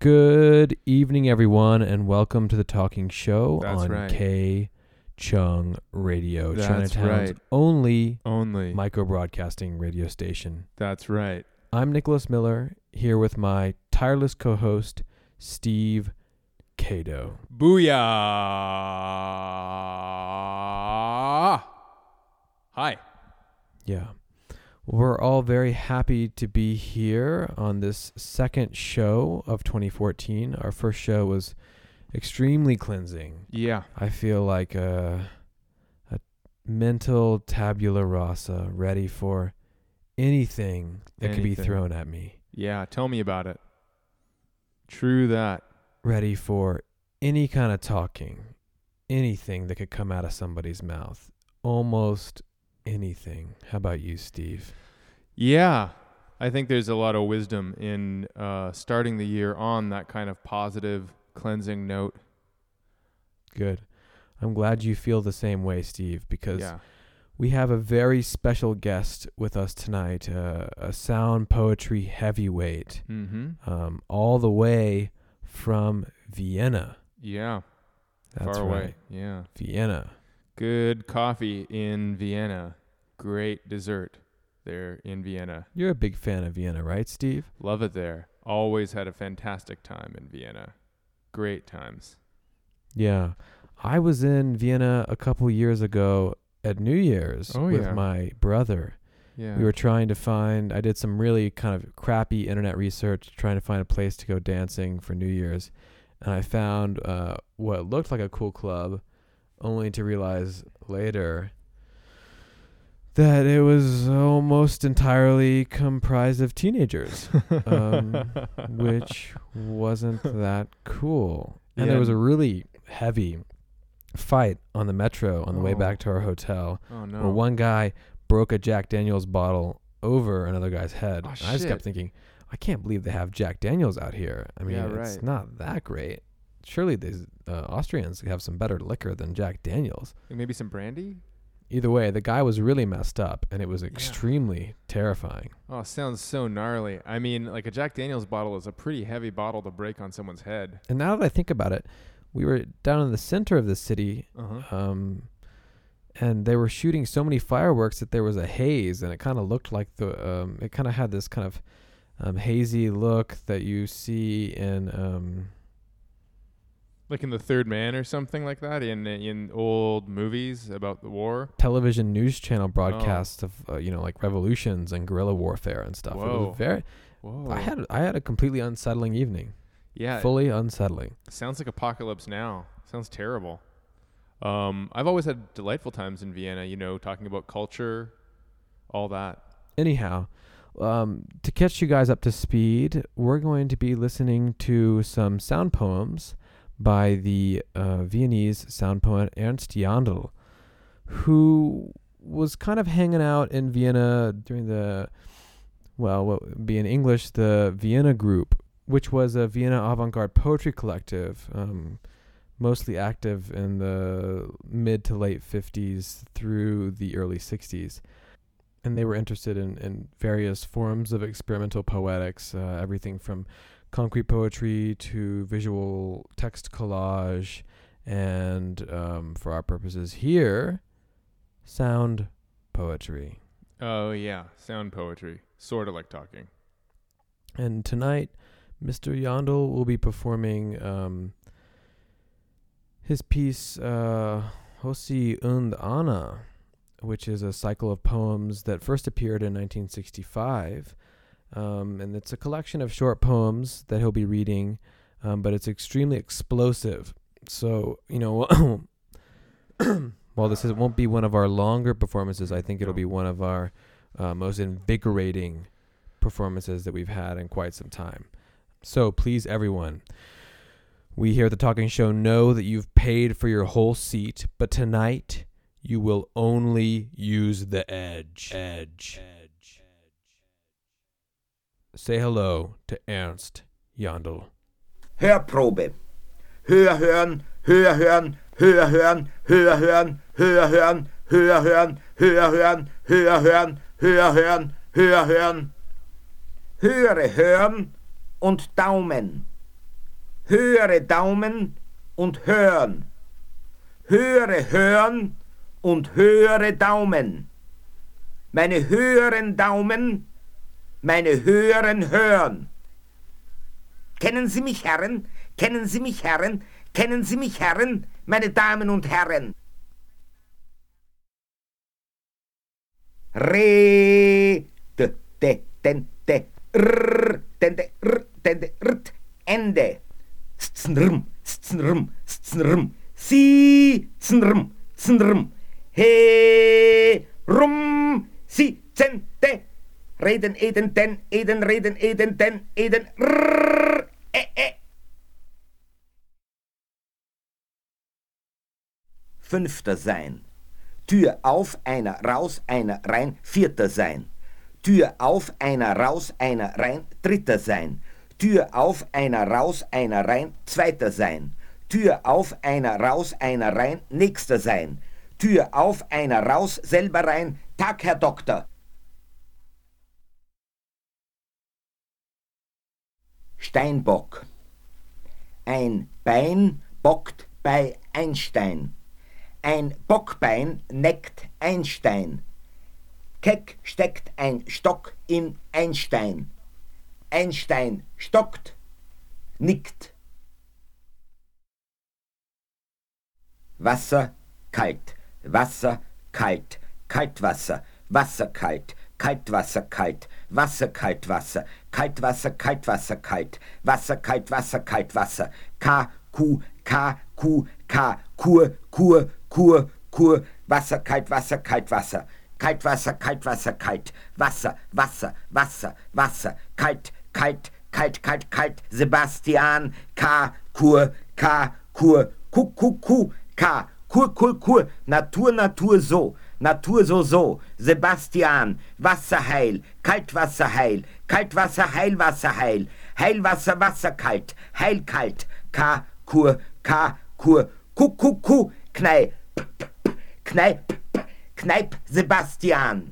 Good evening, everyone, and welcome to the Talking Show on right. K Chung Radio, That's Chinatown's right. only Only. micro-broadcasting radio station. That's right. I'm Nicholas Miller, here with my tireless co-host, Steve Cato. Booyah! Hi. Yeah. We're all very happy to be here on this second show of 2014. Our first show was extremely cleansing. Yeah. I feel like a mental tabula rasa, ready for anything that could be Anything. thrown at me. Yeah. Tell me about it. True that. Ready for any kind of talking, anything that could come out of somebody's mouth. Almost anything. How about you, Steve? Yeah. I think there's a lot of wisdom in starting the year on that kind of positive, cleansing note. Good. I'm glad you feel the same way, Steve, because Yeah. we have a very special guest with us tonight, a sound poetry heavyweight, Mm-hmm. all the way from Vienna. Yeah. That's Far right. away. Yeah. Vienna. Good coffee in Vienna. Great dessert there in Vienna. You're a big fan of Vienna, right, Steve? Love it there. Always had a fantastic time in Vienna. Great times. Yeah. I was in Vienna a couple years ago at New Year's with yeah. my brother. Yeah. We were trying to I did some really kind of crappy internet research trying to find a place to go dancing for New Year's. And I found what looked like a cool club, only to realize later that it was almost entirely comprised of teenagers, which wasn't that cool. And there was a really heavy fight on the metro on the way back to our hotel, Oh no. where one guy broke a Jack Daniels bottle over another guy's head. Oh, And I just kept shit. thinking, I can't believe they have Jack Daniels out here. I mean, Yeah, it's right. not that great. Surely these Austrians have some better liquor than Jack Daniels. Maybe some brandy? Either way, the guy was really messed up, and it was extremely terrifying. Oh, sounds so gnarly. I mean, like a Jack Daniels bottle is a pretty heavy bottle to break on someone's head. And now that I think about it, we were down in the center of the city, Uh-huh. and they were shooting so many fireworks that there was a haze, and it kind of looked like it kind of had this kind of hazy look that you see in Like in The Third Man or something like that in old movies about the war. television news channel broadcasts of like revolutions and guerrilla warfare and stuff. It Whoa. was very. Whoa. I had a completely unsettling evening. Yeah. Fully unsettling. Sounds like Apocalypse Now. Sounds terrible. I've always had delightful times in Vienna, talking about culture, all that. Anyhow, to catch you guys up to speed, we're going to be listening to some sound poems by the Viennese sound poet Ernst Jandl, who was kind of hanging out in Vienna during what would be in English, the Vienna Group, which was a Vienna avant-garde poetry collective, mostly active in the mid to late 50s through the early 60s. And they were interested in various forms of experimental poetics, everything from concrete poetry to visual text collage, and for our purposes here, sound poetry. Oh, yeah. Sound poetry. Sort of like talking. And tonight, Mr. Jandl will be performing his piece, Hossi und Anna, which is a cycle of poems that first appeared in 1965. And it's a collection of short poems that he'll be reading, but it's extremely explosive. So, while this won't be one of our longer performances, I think it'll be one of our most invigorating performances that we've had in quite some time. So please, everyone, we here at the Talking Show know that you've paid for your whole seat, but tonight you will only use the edge. Say hello to Ernst Jandl. Hörprobe. Hörhören, Hörhören, Hörhören, Hörhören, Hörhören, Hörhören, Hörhören, Hörhören, Hörhören, Hörhören. Höre hören und Daumen. höhere Daumen und hören. Höhere hören und höhere Daumen. Meine höheren Daumen, meine höheren hören. Kennen Sie mich, Herren? Kennen Sie mich, Herren? Kennen Sie mich, Herren, meine Damen und Herren? Re, de, den, de, r, den, de, r, den, de, rt, Ende. Snrm, snrm, snrm, si, snrm, snrm, he, rum, si, zente, reden, eden, den, rrr, Fünfter sein. Tür auf, einer raus, einer rein, vierter sein. Tür auf, einer raus, einer rein, dritter sein. Tür auf, einer raus, einer rein, zweiter sein. Tür auf, einer raus, einer rein, nächster sein. Tür auf, einer raus, selber rein, Tag, Herr Doktor. Steinbock. Ein Bein bockt bei Einstein. Ein Bockbein neckt Einstein. Keck steckt ein Stock in Einstein. Einstein stockt, nickt. Wasser kalt, Wasser kalt, Kaltwasser, Wasser kalt, Kaltwasser kalt, Wasser kalt Wasser, Kaltwasser Kaltwasser kalt, Wasser kalt Wasser Kaltwasser, K Q K Q K Kur Kur Kur Kur, Wasser kalt Wasser kalt Wasser, Kaltwasser Kaltwasser kalt, Wasser Wasser Wasser Wasser, kalt kalt kalt kalt kalt, Sebastian K Kur K Kur Ku Ku Ku K Kur Kur Kur, Natur Natur so, Natur so so, Sebastian, Wasserheil, Kaltwasserheil, Kaltwasser Heilwasserheil, Heilwasser Wasserkalt, Heilkalt, K Kur K Kur Ku Ku Ku, Kneip Kneip Kneip Sebastian.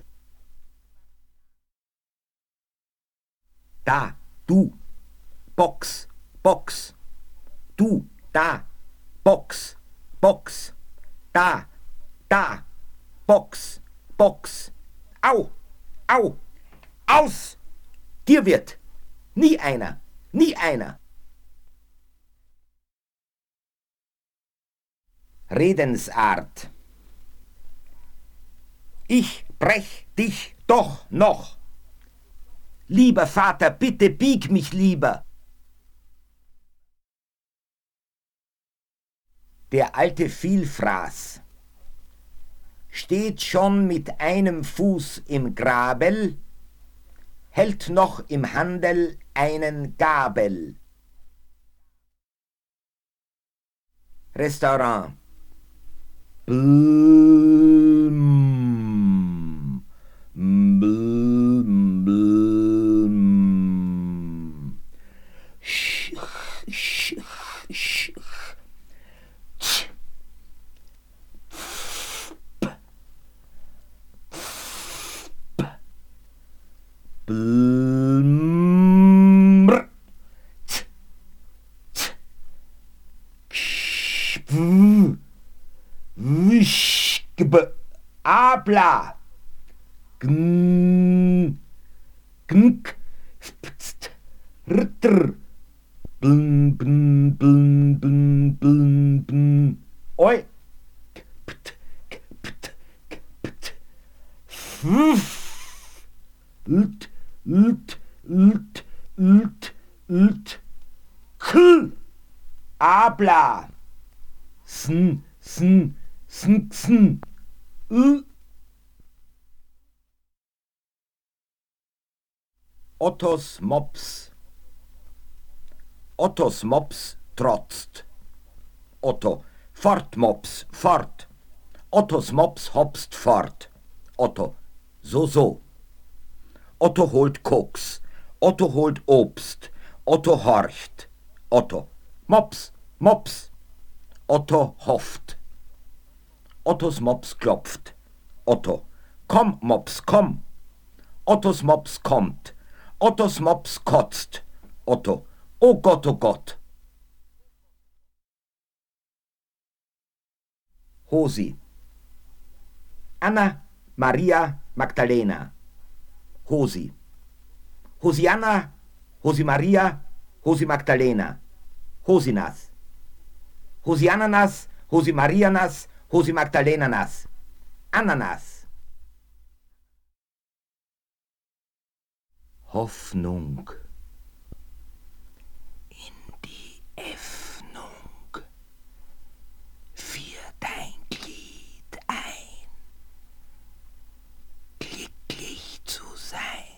Da, du, Box, Box, du, da, Box, Box, da, Box, Box, au, au, aus, dir wird nie einer, nie einer. Redensart. Ich brech dich doch noch. Lieber Vater, bitte bieg mich lieber. Der alte Vielfraß steht schon mit einem Fuß im Grabel, hält noch im Handel einen Gabel. Restaurant. Blum, blum, blum. Sch, sch, sch. Blumr. Wischgb. Abla. Gn. Gnk. Pst. Ritter. Bln, bln, bln, bln, bln, bln. Oi. Pt, pt, pt. Lt, lt, lt, lt, lt. Kl. Abla. Sn, sn, sn, sn. Ottos Mops. Ottos Mops trotzt. Otto. Fort, Mops, fort. Ottos Mops hopst fort. Otto. So, so. Otto holt Koks. Otto holt Obst. Otto horcht. Otto. Mops, Mops. Otto hofft. Ottos Mops klopft. Otto. Komm, Mops, komm. Ottos Mops kommt. Ottos Mops kotzt. Otto. Oh Gott, oh Gott. Hosi. Anna Maria Magdalena. Hosi. Hosianna, Hosi Maria, Hosi Magdalena. Hosinas. Hosiananas, Hosi Marianas, Hosi Magdalenanas. Ananas. Hoffnung. In die Öffnung. Führ dein Glied ein. Glücklich zu sein.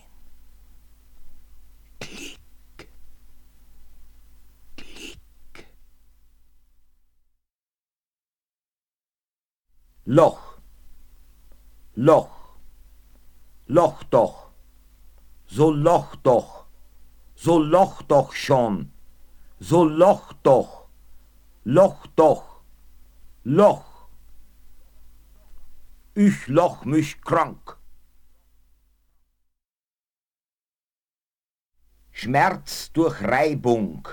Klick. Klick. Loch. Loch. Loch doch. So Loch doch. So Loch doch schon. So Loch doch. Loch doch. Loch. Ich loch mich krank. Schmerz durch Reibung.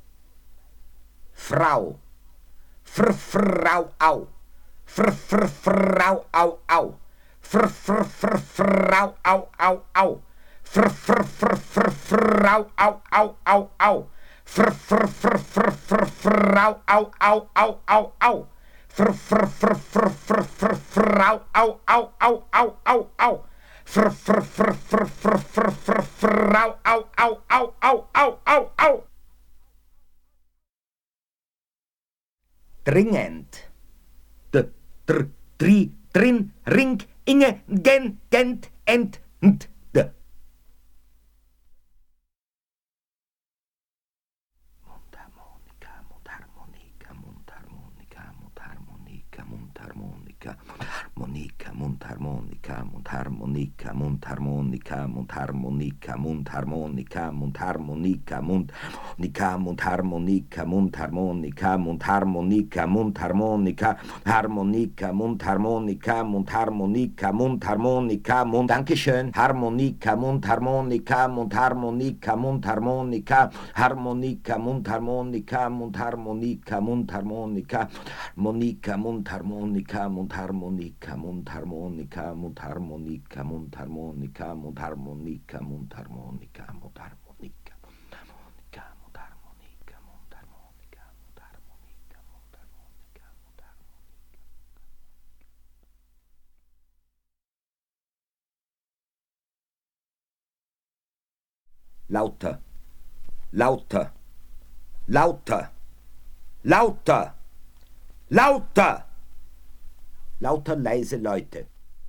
Frau. Frau au. Frau au au. Frau au au au. Frau au au au au. Frau au au au au au. Frau au au au au au au. Frau au au au au au au au. Dringend. Drin, ring, inge, gent, ent, d. Mundharmonika, Mundharmonika, Mundharmonika, Mundharmonika, Mundharmonika, Mundharmonika, Mundharmonika, Mundharmonika, Mundharmonika, Mundharmonika, Mundharmonika, Harmonika, Mundharmonika, Mundharmonika, Mundharmonika, Mund. Dankeschön. Harmonika, Mundharmonika, Mundharmonika, Mundharmonika, Harmonika, Mundharmonika, Mundharmonika, Mundharmonika, Monika, Mundharmonika, Mundharmonika, Mundharmonika, Mundharmonika, Mundharmonika, Mundharmonika, Mundharmonika, Mundharmonika, Mundharmonika, Mundharmonika, Mundharmonika, Mundharmonika, Mundharmonika. Lauter, lauter, lauter, lauter, lauter. Lauter leise Leute.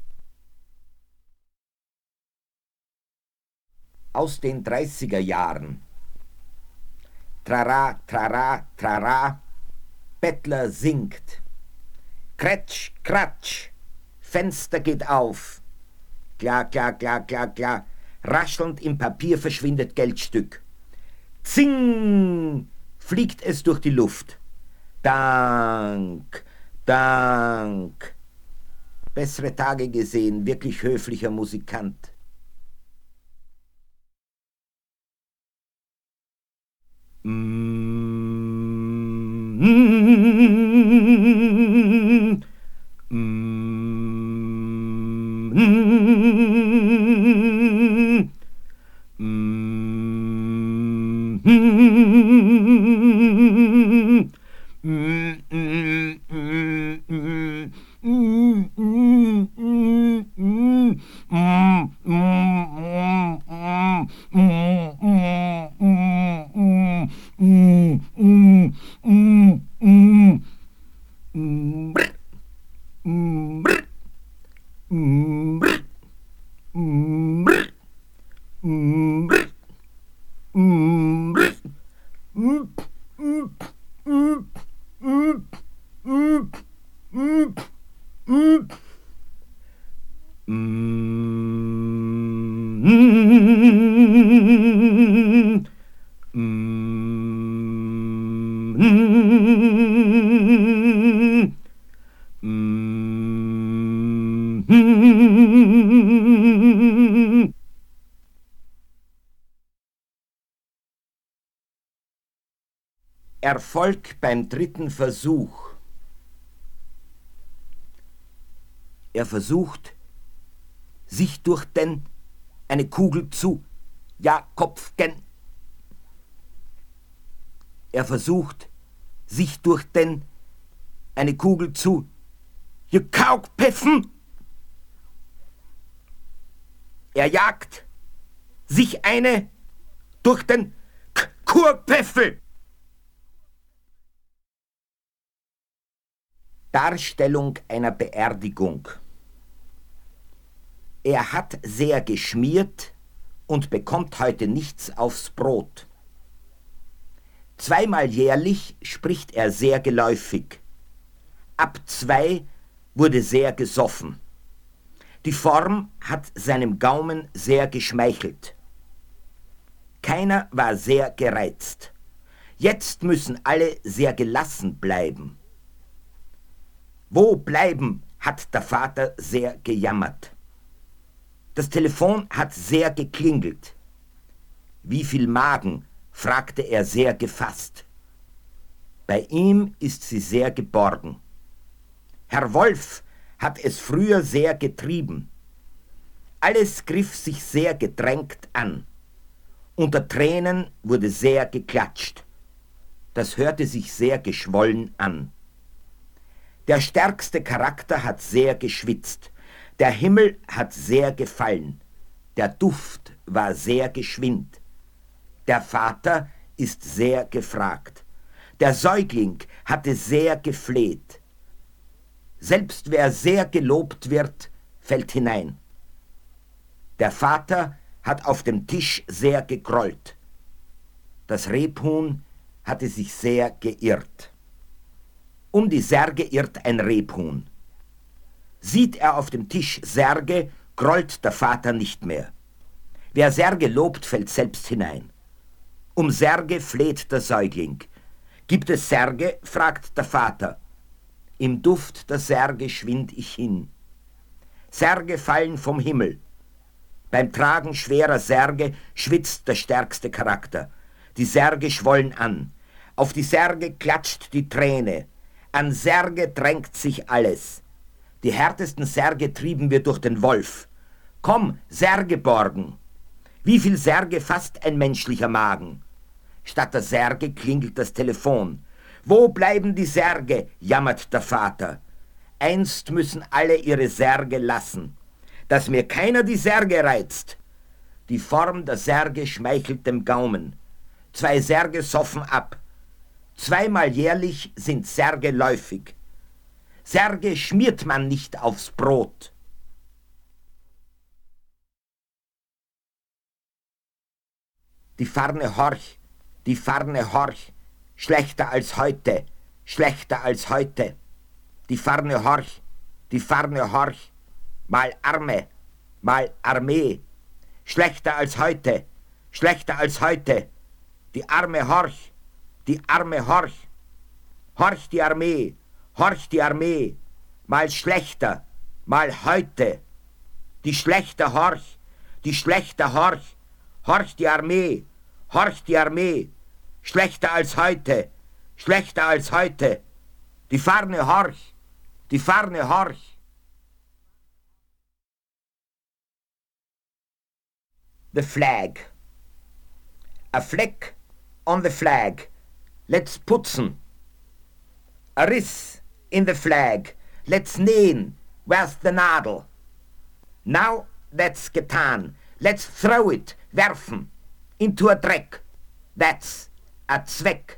Aus den 30er Jahren. Trara, trara, trara. Bettler singt. Kretsch, kratsch. Fenster geht auf. Klar, klar, klar, klar, klar. Raschelnd im Papier verschwindet Geldstück. Zing! Fliegt es durch die Luft. Dank, Dank. Bessere Tage gesehen, wirklich höflicher Musikant. Erfolg beim dritten Versuch. Er versucht, sich durch den eine Kugel zu Jakobgen. Er versucht, sich durch den eine Kugel zu Jakobpeffen. Er jagt sich eine durch den Kurpeffel. Darstellung einer Beerdigung. Er hat sehr geschmiert und bekommt heute nichts aufs Brot. Zweimal jährlich spricht er sehr geläufig. Ab 2 wurde sehr gesoffen. Die Form hat seinem Gaumen sehr geschmeichelt. Keiner war sehr gereizt. Jetzt müssen alle sehr gelassen bleiben. Wo bleiben, hat der Vater sehr gejammert. Das Telefon hat sehr geklingelt. Wie viel Magen, fragte er sehr gefasst. Bei ihm ist sie sehr geborgen. Herr Wolf hat es früher sehr getrieben. Alles griff sich sehr gedrängt an. Unter Tränen wurde sehr geklatscht. Das hörte sich sehr geschwollen an. Der stärkste Charakter hat sehr geschwitzt. Der Himmel hat sehr gefallen. Der Duft war sehr geschwind. Der Vater ist sehr gefragt. Der Säugling hatte sehr gefleht. Selbst wer sehr gelobt wird, fällt hinein. Der Vater hat auf dem Tisch sehr gegrollt. Das Rebhuhn hatte sich sehr geirrt. Um die Särge irrt ein Rebhuhn. Sieht er auf dem Tisch Särge, grollt der Vater nicht mehr. Wer Särge lobt, fällt selbst hinein. Um Särge fleht der Säugling. Gibt es Särge? Fragt der Vater. Im Duft der Särge schwind ich hin. Särge fallen vom Himmel. Beim Tragen schwerer Särge schwitzt der stärkste Charakter. Die Särge schwollen an. Auf die Särge klatscht die Träne. An Särge drängt sich alles. Die härtesten Särge trieben wir durch den Wolf. Komm, Särge borgen. Wie viel Särge fasst ein menschlicher Magen? Statt der Särge klingelt das Telefon. Wo bleiben die Särge? Jammert der Vater. Einst müssen alle ihre Särge lassen. Dass mir keiner die Särge reizt. Die Form der Särge schmeichelt dem Gaumen. 2 Särge soffen ab. 2-mal jährlich sind Särge läufig. Särge schmiert man nicht aufs Brot. Die Farne horch, die Farne horch, schlechter als heute, schlechter als heute. Die Farne horch, die Farne horch, mal Arme, mal Armee, schlechter als heute, schlechter als heute. Die Arme horch, die Arme horch, horch die Armee, horch die Armee, mal schlechter, mal heute. Die Schlechter horch, die Schlechter horch, horch die Armee, horch die Armee, schlechter als heute, schlechter als heute. Die Farne horch, die Farne horch. The flag. A fleck on the flag. Let's putzen. A riss in the flag. Let's nähen. Where's the Nadel? Now that's getan. Let's throw it, werfen, into a Dreck. That's a Zweck.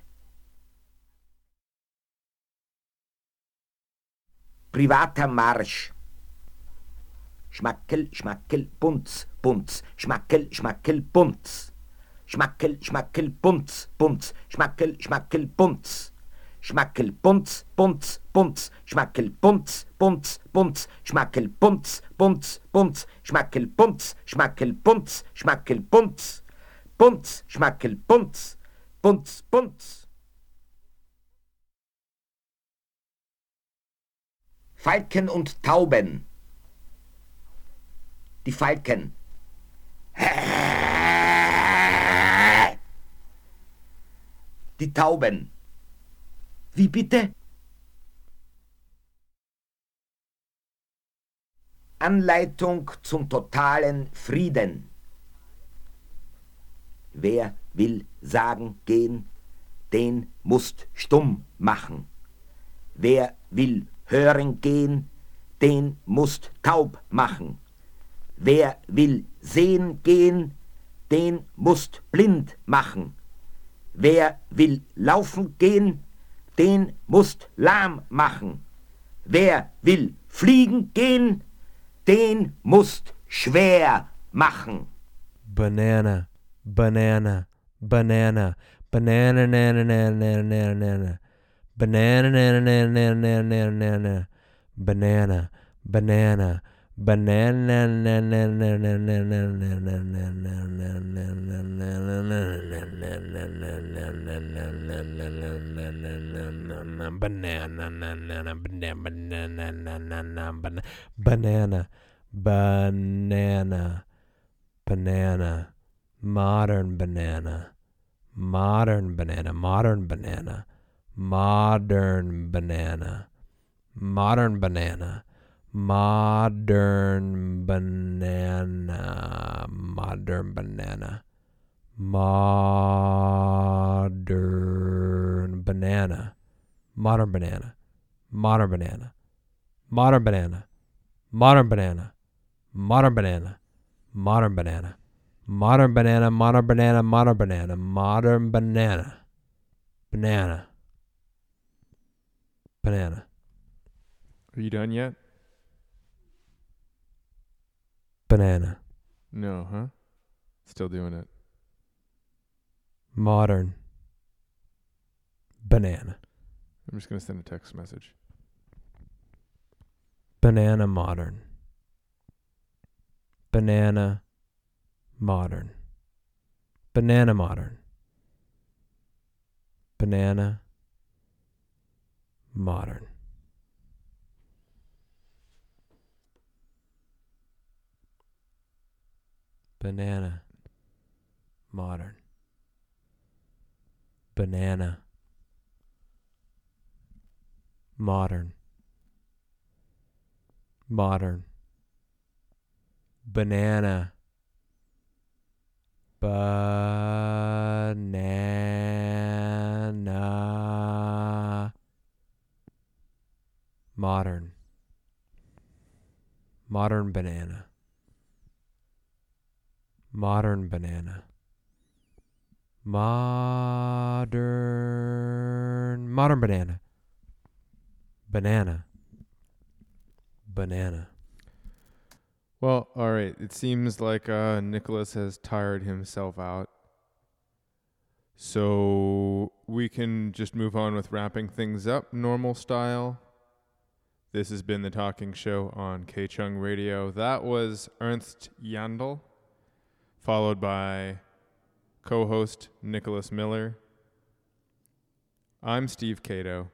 Privater Marsch. Schmackel, schmackel, bunz, bunz. Schmackel, schmackel, bunz. Schmackel, schmackel, bunz, bunz. Schmackel, schmackel, bunz. Schmackel, bunz, bunz, bunz. Schmackel, bunz, bunz, bunz. Schmackel, bunz, bunz, bunz. Schmackel, bunz, schmackel, bunz. Schmackel, bunz. Bunz, schmackel, bunz. Bunz, bunz. Falken und Tauben. Die Falken. Die Tauben. Wie bitte? Anleitung zum totalen Frieden. Wer will sagen gehen, den musst stumm machen. Wer will hören gehen, den musst taub machen. Wer will sehen gehen, den musst blind machen. Wer will laufen gehen, den musst lahm machen. Wer will fliegen gehen, den musst schwer machen. Banana, banana, banana, banana, nana, nana, nana, nana, banana, nana, nana, nana, nana, nana, banana, banana, banana, nana, nana, banana, banana, banana, modern banana, modern banana, modern banana, modern banana, modern banana, modern banana, modern banana, modern banana, modern banana, modern banana, modern banana, modern banana, modern banana, modern banana, modern banana, modern banana, modern banana, modern banana, banana, banana. Are you done yet? Banana. No, huh? Still doing it. Modern. Banana. I'm just going to send a text message. Banana modern. Banana modern. Banana modern. Banana modern. Banana modern. Banana modern. Modern. Banana. Banana. Modern. Modern banana. Modern banana. Modern banana. Banana. Banana. Well, all right. It seems like Nicholas has tired himself out. So we can just move on with wrapping things up normal style. This has been The Talking Show on K-Chung Radio. That was Ernst Jandl, followed by co-host Nicholas Miller. I'm Steve Cato.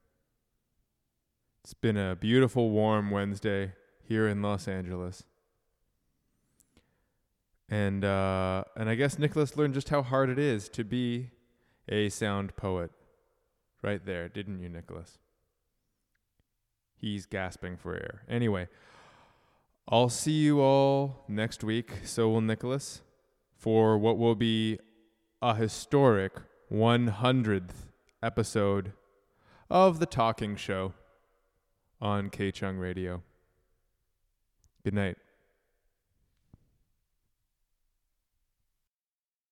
It's been a beautiful, warm Wednesday here in Los Angeles. And I guess Nicholas learned just how hard it is to be a sound poet. Right there, didn't you, Nicholas? He's gasping for air. Anyway, I'll see you all next week, so will Nicholas, for what will be a historic 100th episode of The Talking Show on K-Chung Radio. Good night.